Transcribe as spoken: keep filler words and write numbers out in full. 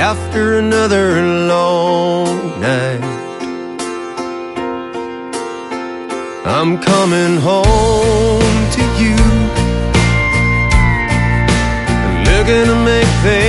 after another long night. I'm coming home to you, looking to make things